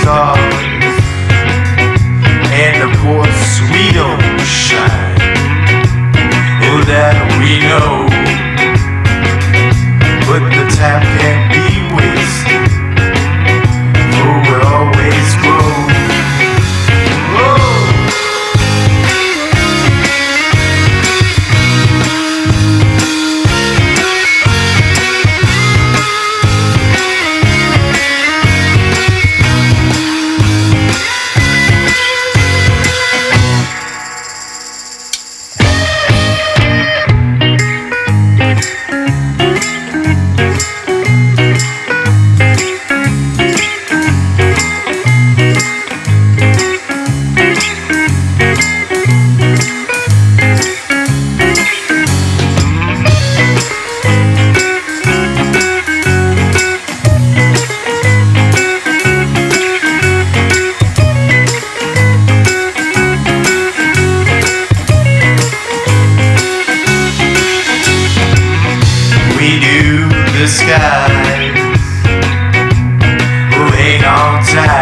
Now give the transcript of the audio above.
stars and of course we don't shine. Oh, that we know, but the time can't be wasted. Oh, we'll always grow. We do the skies, oh, hang on tight.